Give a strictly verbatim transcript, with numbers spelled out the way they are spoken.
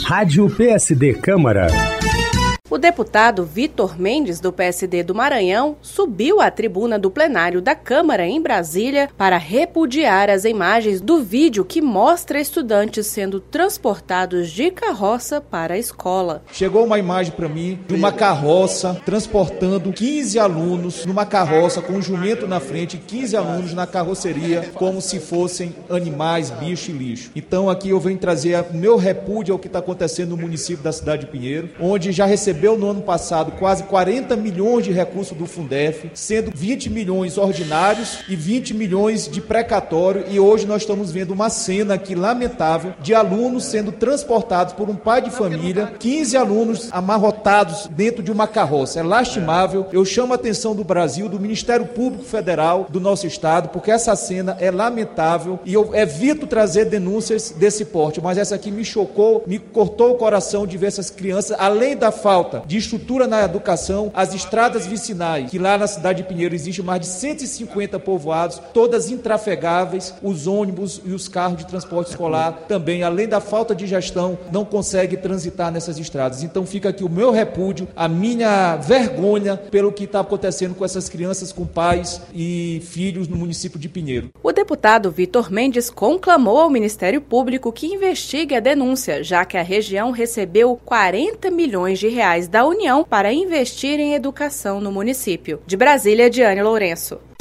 Rádio P S D Câmara. O deputado Vitor Mendes, do P S D do Maranhão, subiu à tribuna do plenário da Câmara em Brasília para repudiar as imagens do vídeo que mostra estudantes sendo transportados de carroça para a escola. Chegou uma imagem para mim de uma carroça transportando quinze alunos numa carroça com um jumento na frente, quinze alunos na carroceria, como se fossem animais, bicho e lixo. Então aqui eu venho trazer o meu repúdio ao que está acontecendo no município da cidade de Pinheiro, onde já recebeu no ano passado quase quarenta milhões de recursos do Fundef, sendo vinte milhões ordinários e vinte milhões de precatório, e hoje nós estamos vendo uma cena aqui lamentável de alunos sendo transportados por um pai de família, quinze alunos amarrotados dentro de uma carroça. É lastimável. Eu chamo a atenção do Brasil, do Ministério Público Federal do nosso estado, porque essa cena é lamentável e eu evito trazer denúncias desse porte, mas essa aqui me chocou, me cortou o coração de ver essas crianças, além da falta de estrutura na educação, as estradas vicinais, que lá na cidade de Pinheiro existe mais de cento e cinquenta povoados, todas intrafegáveis, os ônibus e os carros de transporte escolar também, além da falta de gestão, não conseguem transitar nessas estradas. Então fica aqui o meu repúdio, a minha vergonha pelo que está acontecendo com essas crianças, com pais e filhos no município de Pinheiro. O deputado Vitor Mendes conclamou ao Ministério Público que investigue a denúncia, já que a região recebeu quarenta milhões de reais da União para investir em educação no município. De Brasília, Diane Lourenço.